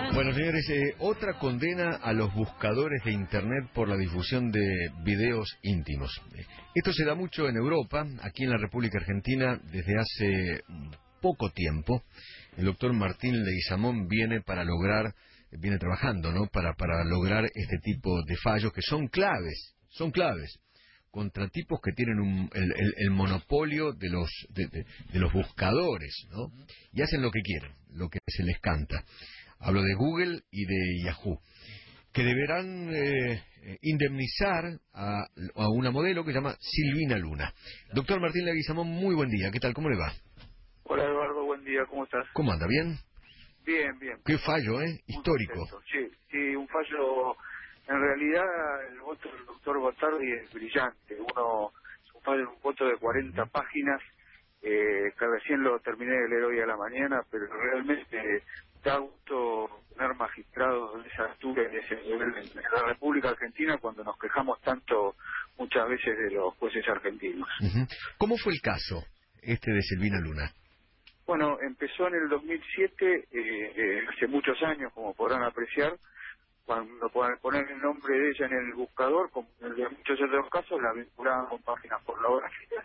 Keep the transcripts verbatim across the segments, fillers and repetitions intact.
Bueno, señores, eh, otra condena a los buscadores de Internet por la difusión de videos íntimos. Esto se da mucho en Europa, aquí en la República Argentina, desde hace poco tiempo. El doctor Martín Leguizamón viene para lograr, viene trabajando, ¿no? Para, para lograr este tipo de fallos que son claves, son claves, contra tipos que tienen un, el, el, el monopolio de los, de, de, de los buscadores, ¿no? Y hacen lo que quieren, lo que se les canta. Hablo de Google y de Yahoo, que deberán eh, indemnizar a, a una modelo que se llama Silvina Luna. Doctor Martín Leguizamón, muy buen día. ¿Qué tal? ¿Cómo le va? Hola Eduardo, buen día. ¿Cómo estás? ¿Cómo anda? ¿Bien? Bien, bien. Qué fallo, ¿eh? Histórico. Sí, sí, un fallo. En realidad, el voto del doctor Botardi es brillante. Uno, un fallo, un voto de cuarenta páginas, eh, que recién lo terminé de leer hoy a la mañana, pero realmente da gusto tener magistrados de esa altura y de ese nivel en la República Argentina cuando nos quejamos tanto muchas veces de los jueces argentinos. Uh-huh. ¿Cómo fue el caso este de Silvina Luna? Bueno, empezó en el dos mil siete, eh, eh, hace muchos años, como podrán apreciar, cuando poner el nombre de ella en el buscador, como en el de muchos otros casos, la vinculaban con páginas pornográficas.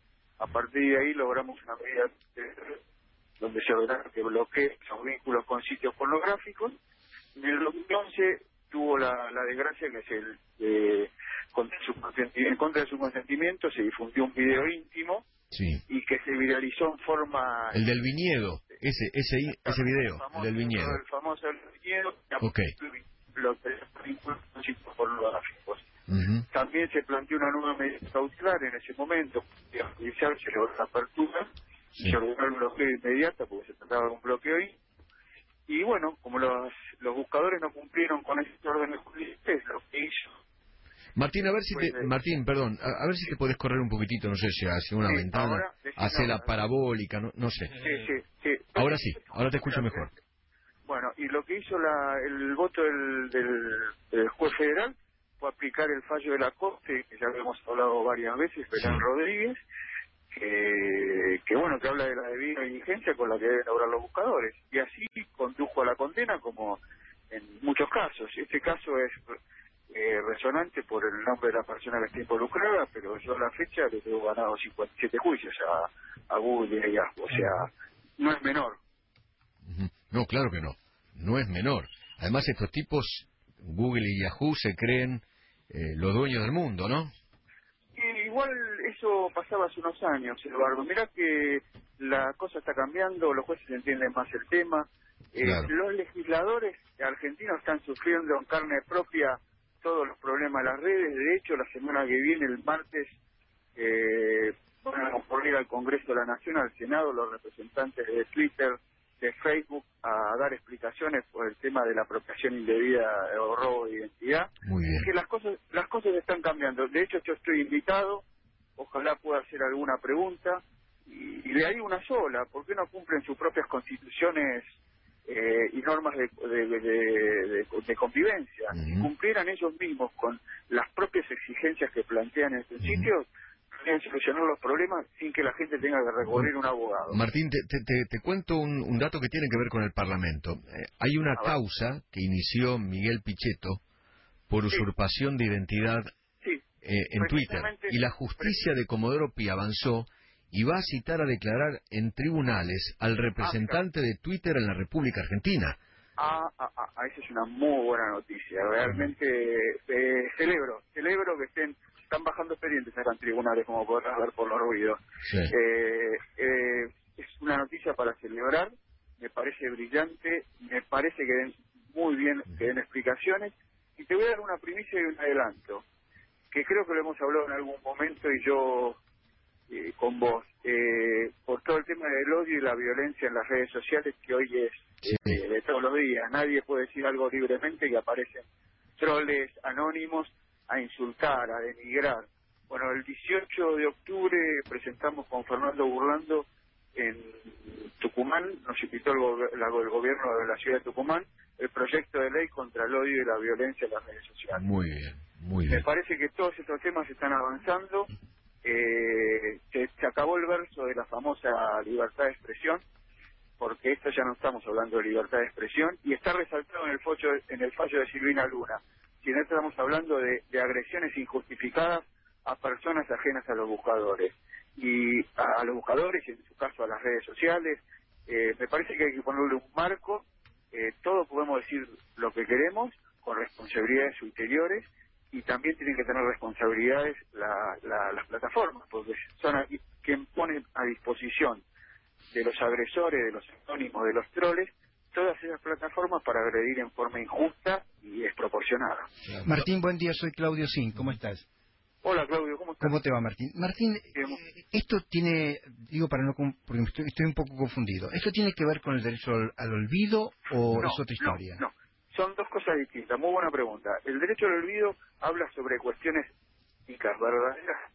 A partir de ahí logramos una medida de, donde se ordenó que bloquee esos vínculos con sitios pornográficos. En el dos mil once tuvo la, la desgracia que se, eh, contra su, en contra de su consentimiento se difundió un video íntimo. Sí. Y que se viralizó en forma... El del viñedo, ese ese ese video, el, famoso, el del viñedo. El famoso del viñedo, Ok. Los vínculos con sitios pornográficos. Uh-huh. También se planteó una nueva medida cautelar en ese momento, que judicial se logró la apertura, sí. Se ordenó el bloqueo inmediato porque se trataba de un bloqueo ahí. Y bueno, como los, los buscadores no cumplieron con ese orden judicial, lo que hizo... Martín, a ver si te, pues, Martín, perdón, a, a ver si te podés correr un poquitito, no sé, si hacia una sí, ventana, ahora, hacia la ahora. parabólica, no, no sé. Sí, sí, sí. Ahora sí, ahora te escucho mejor. Bueno, y lo que hizo la, el voto del, del, del juez federal fue aplicar el fallo de la Corte, que ya habíamos hablado varias veces, Belén Sí. Rodríguez, que, que bueno, que habla de la debida diligencia con la que deben obrar los buscadores. Y así condujo a la condena como en muchos casos. Este caso es eh, resonante por el nombre de la persona que está involucrada, pero yo a la fecha le tengo ganado cincuenta y siete juicios a, a Google y a Yahoo. O sea, no es menor. No, claro que no. No es menor. Además, estos tipos, Google y Yahoo, se creen eh, los dueños del mundo, ¿no? Y igual eso pasaba hace unos años, Eduardo. Mirá que la cosa está cambiando, los jueces entienden más el tema. Eh, Claro. Los legisladores argentinos están sufriendo en carne propia todos los problemas de las redes. De hecho, la semana que viene, el martes, eh, van a concurrir al Congreso de la Nación, al Senado, los representantes de Twitter, de Facebook, a dar explicaciones por el tema de la apropiación indebida o robo de identidad. Muy bien. Es que las cosas las cosas están cambiando. De hecho, yo estoy invitado, ojalá pueda hacer alguna pregunta, y, y le haría una sola. ¿Por qué no cumplen sus propias constituciones eh, y normas de, de, de, de, de convivencia? Uh-huh. Si cumplieran ellos mismos con las propias exigencias que plantean en estos uh-huh. sitios, podrían solucionar los problemas sin que la gente tenga que recurrir a un abogado. Martín, te, te, te, te cuento un, un dato que tiene que ver con el Parlamento. Eh, hay una causa que inició Miguel Pichetto por usurpación de identidad sí. eh, en Twitter. Y la justicia de Comodoro Pi avanzó y va a citar a declarar en tribunales al representante ah, de Twitter en la República Argentina. Ah, ah, ah, esa es una muy buena noticia. Realmente eh, celebro, celebro que estén están bajando expedientes acá en tribunales, como podrás ver por los ruidos. Sí. Eh, eh, es una noticia para celebrar, me parece brillante, me parece que den muy bien, que den explicaciones. Y te voy a dar una primicia y un adelanto, que creo que lo hemos hablado en algún momento y yo eh, con vos, eh, por todo el tema del odio y la violencia en las redes sociales, que hoy es sí. eh, de todos los días. Nadie puede decir algo libremente y aparecen troles anónimos a insultar, a denigrar. Bueno, el dieciocho de octubre presentamos con Fernando Burlando en Tucumán, nos invitó el, go el gobierno de la ciudad de Tucumán, el proyecto de ley contra el odio y la violencia en las redes sociales. Muy bien, muy bien. Me parece que todos estos temas están avanzando. Eh, se, se acabó el verso de la famosa libertad de expresión. porque esto ya no estamos hablando de libertad de expresión, y está resaltado en el fallo, en el fallo de Silvina Luna, sino estamos hablando de, de agresiones injustificadas a personas ajenas a los buscadores, y a, a los buscadores, y en su caso a las redes sociales. Eh, me parece que hay que ponerle un marco. Eh, todos podemos decir lo que queremos, con responsabilidades ulteriores, y también tienen que tener responsabilidades la, la, las plataformas, porque son aquí quien ponen a disposición de los agresores, de los anónimos, de los troles, todas esas plataformas para agredir en forma injusta y desproporcionada. Martín, buen día, soy Claudio Sin, ¿cómo estás? Hola Claudio, ¿cómo estás? ¿Cómo te va, Martín? Martín, eh, esto tiene, digo para no, porque estoy, estoy un poco confundido, ¿esto tiene que ver con el derecho al, al olvido o no, es otra historia? No, no, son dos cosas distintas, muy buena pregunta. El derecho al olvido habla sobre cuestiones éticas, verdaderas,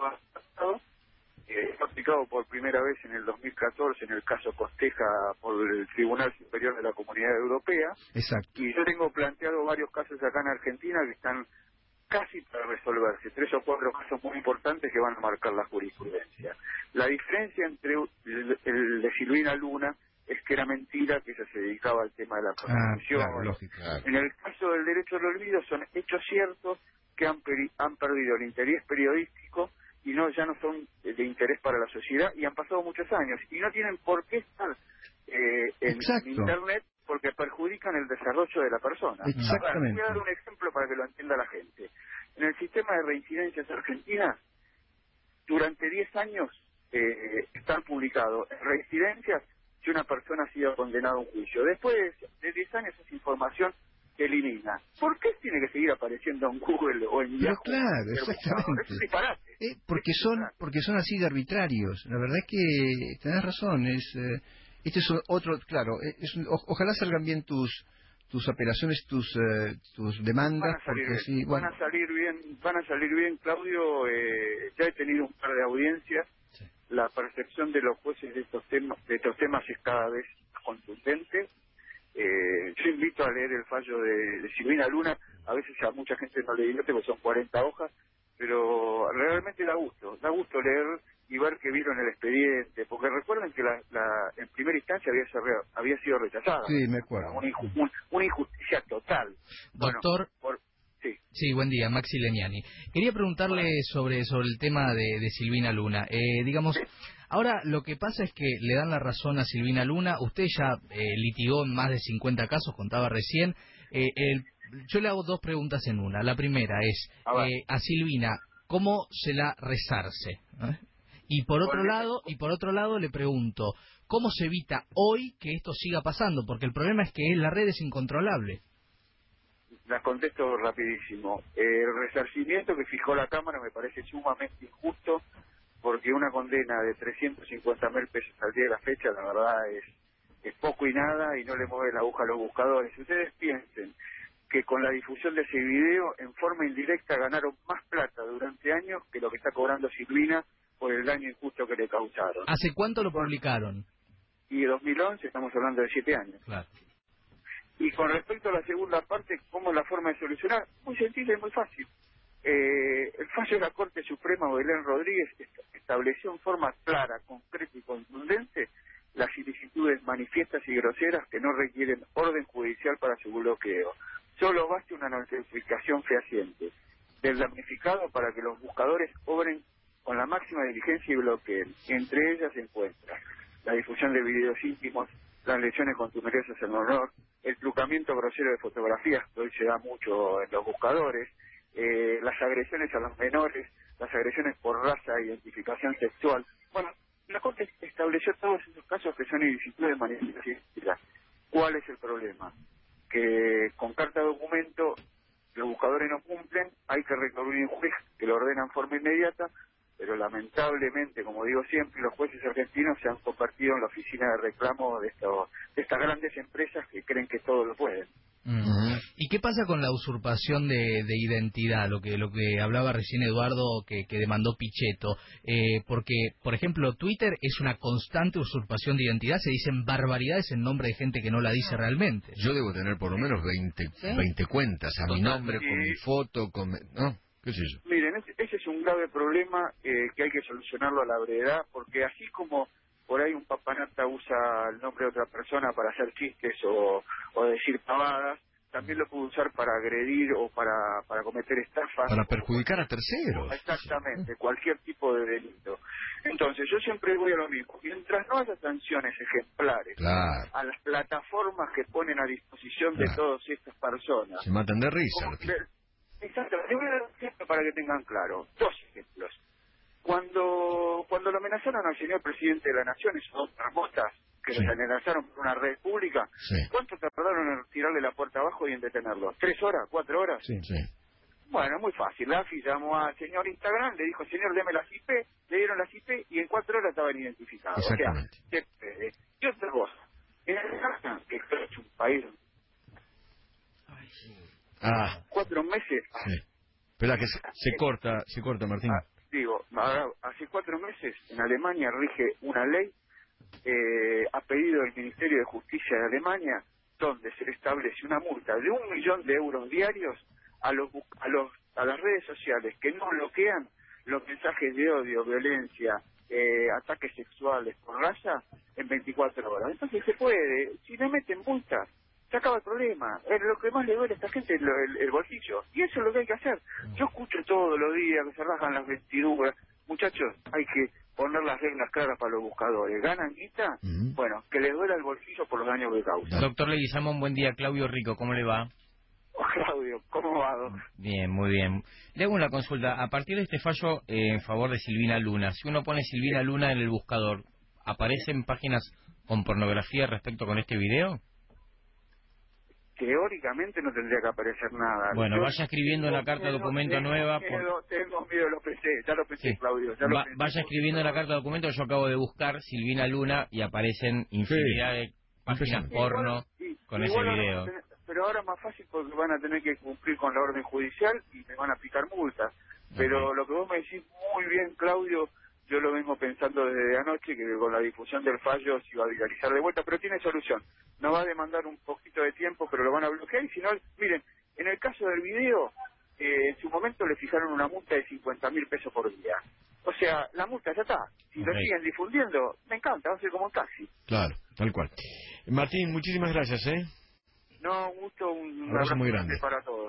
eh, fue aplicado por primera vez en el dos mil catorce en el caso Costeja por el Tribunal Superior de la Comunidad Europea. Exacto. Y yo tengo planteado varios casos acá en Argentina que están casi para resolverse, tres o cuatro casos muy importantes que van a marcar la jurisprudencia. La diferencia entre el, el de Silvina Luna es que era mentira, que ella se dedicaba al tema de la prostitución. Ah, claro, lógico, claro. En el caso del derecho al olvido son hechos ciertos que han, peri han perdido el interés periodístico y no ya no son de interés para la sociedad, y han pasado muchos años y no tienen por qué estar eh, en Exacto. Internet, porque perjudican el desarrollo de la persona. Exactamente. Voy a dar un ejemplo para que lo entienda la gente. En el sistema de reincidencias argentinas, durante diez años eh, están publicados en reincidencias si una persona ha sido condenada a un juicio. Después de diez años esa información se elimina. ¿Por qué tiene que seguir apareciendo en Google o en Pero Yahoo? claro, exactamente. Es un disparate. Eh, porque son porque son así de arbitrarios. La verdad es que tenés razón. Es eh, este es otro, claro. Es un, o, ojalá salgan bien tus tus apelaciones, tus eh, tus demandas, Van a salir porque bien, sí, van bueno. a salir bien, van a salir bien, Claudio. Eh, ya he tenido un par de audiencias. Sí. La percepción de los jueces de estos temas, de estos temas es cada vez más contundente. Eh, yo invito a leer el fallo de, de Silvina Luna. A veces a mucha gente no le divierte porque son cuarenta hojas, pero realmente da gusto, da gusto leer y ver que vieron el expediente, porque recuerden que la, la en primera instancia había, ser, había sido rechazada. Sí, me acuerdo. Una, inju, un, una injusticia total. Doctor, bueno, por, sí. sí, buen día, Maxi Leniani. Quería preguntarle bueno. sobre sobre el tema de, de Silvina Luna. Eh, digamos, sí. Ahora lo que pasa es que le dan la razón a Silvina Luna. Usted ya eh, litigó en más de cincuenta casos, contaba recién. Eh, el, yo le hago dos preguntas en una. La primera es, a, eh, a Silvina, ¿cómo se la resarce? ¿Eh? Y por otro lado, y por otro lado le pregunto, ¿cómo se evita hoy que esto siga pasando? Porque el problema es que la red es incontrolable. Las contesto rapidísimo. El resarcimiento que fijó la Cámara me parece sumamente injusto, porque una condena de trescientos cincuenta mil pesos al día de la fecha, la verdad es, es poco y nada, y no le mueve la aguja a los buscadores. Si ustedes piensen que con la difusión de ese video, en forma indirecta ganaron más plata durante años que lo que está cobrando Silvina por el daño injusto que le causaron. ¿Hace cuánto lo publicaron? Y dos mil once, estamos hablando de siete años. Claro. Y con respecto a la segunda parte, ¿cómo es la forma de solucionar? Muy sencilla y muy fácil. Eh, el fallo de la Corte Suprema, Belén Rodríguez, estableció en forma clara, concreta y contundente las ilicitudes manifiestas y groseras que no requieren orden judicial para su bloqueo. Solo basta una notificación fehaciente del damnificado para que los buscadores obren con la máxima diligencia y bloqueen. Entre ellas se encuentra la difusión de videos íntimos, las lesiones contumeriosas en honor, el trucamiento grosero de fotografías, que hoy se da mucho en los buscadores, eh, las agresiones a los menores, las agresiones por raza e identificación sexual. Bueno, la Corte estableció todos esos casos que son ilicitudes manifiestas. ¿Cuál es el problema? Que con carta de documento los buscadores no cumplen, hay que recurrir a un juez que lo ordena en forma inmediata, pero lamentablemente, como digo siempre, los jueces argentinos se han convertido en la oficina de reclamo de, estos, de estas grandes empresas que creen que todo lo pueden. Mm. ¿Y qué pasa con la usurpación de, de identidad? Lo que lo que hablaba recién Eduardo, que, que demandó Pichetto. Eh, porque, por ejemplo, Twitter es una constante usurpación de identidad. Se dicen barbaridades en nombre de gente que no la dice realmente. Yo debo tener por lo menos veinte, ¿sí? veinte cuentas a mi nombre, con mi foto, con... ¿no? ¿Qué es eso? Miren, ese, ese es un grave problema eh, que hay que solucionarlo a la brevedad, porque así como por ahí un papanata usa el nombre de otra persona para hacer chistes o, o decir pavadas, también lo puede usar para agredir o para, para cometer estafas. Para perjudicar a terceros. Exactamente, cualquier tipo de delito. Entonces, yo siempre voy a lo mismo. Mientras no haya sanciones ejemplares claro. a las plataformas que ponen a disposición claro. de todas estas personas. Se matan de risa. Exacto, les voy a dar un ejemplo para que tengan claro. Dos ejemplos. Cuando cuando lo amenazaron al señor presidente de la Nación, esos dos marmotas que sí. lo amenazaron por una red pública, sí. ¿cuánto tardaron en tirarle la puerta abajo y en detenerlo? ¿Tres horas? ¿Cuatro horas? Sí, sí. Bueno, muy fácil. La A F I llamó al señor Instagram, le dijo, señor, deme las I P, le dieron las I P y en cuatro horas estaban identificados. Exactamente. O sea, que, y otra cosa, en el caso que es un país... Ah. Cuatro meses... Sí. Espera que se, se corta, se corta, Martín. Ah, digo, ahora, hace cuatro meses en Alemania rige una ley eh, a pedido del Ministerio de Justicia de Alemania, donde se le establece una multa de un millón de euros diarios a los a los a las redes sociales que no bloquean los mensajes de odio, violencia, eh, ataques sexuales por raza en veinticuatro horas. Entonces se puede, si le meten multas, se acaba el problema. Es lo que más le duele a esta gente es el, el, el bolsillo. Y eso es lo que hay que hacer. Yo escucho todos los días que se rajan las vestiduras. Muchachos, hay que poner las reglas claras para los buscadores. ¿Ganan guita? Uh-huh. Bueno, que les duela el bolsillo por los daños que causan. Doctor Leguizamón, buen día. Claudio Rico, ¿cómo le va? Oh, Claudio, ¿cómo va? Bien, muy bien. Le hago una consulta. A partir de este fallo eh, en favor de Silvina Luna, si uno pone Silvina Luna en el buscador, ¿aparecen páginas con pornografía respecto con este video? Teóricamente no tendría que aparecer nada. Bueno, Yo vaya escribiendo la carta de documento tengo nueva. Miedo, Por... Tengo miedo, lo pensé, ya lo pensé, sí. Claudio. Ya Va, lo pensé. Vaya escribiendo la carta de documento, yo acabo de buscar Silvina Luna y aparecen infinidad sí. de páginas sí. porno igual, con igual ese video. Tener, pero ahora es más fácil porque van a tener que cumplir con la orden judicial y me van a aplicar multas. Pero okay. lo que vos me decís muy bien, Claudio, yo lo vengo pensando desde anoche, que con la difusión del fallo se iba a viralizar de vuelta, pero tiene solución. Nos va a demandar un poquito de tiempo, pero lo van a bloquear. Y si no, miren, en el caso del video, eh, en su momento le fijaron una multa de cincuenta mil pesos por día. O sea, la multa ya está. Si okay. lo siguen difundiendo, me encanta, va a ser como un taxi. Claro, tal cual. Martín, muchísimas gracias, ¿eh? No, un gusto, un abrazo, abrazo muy grande para todos.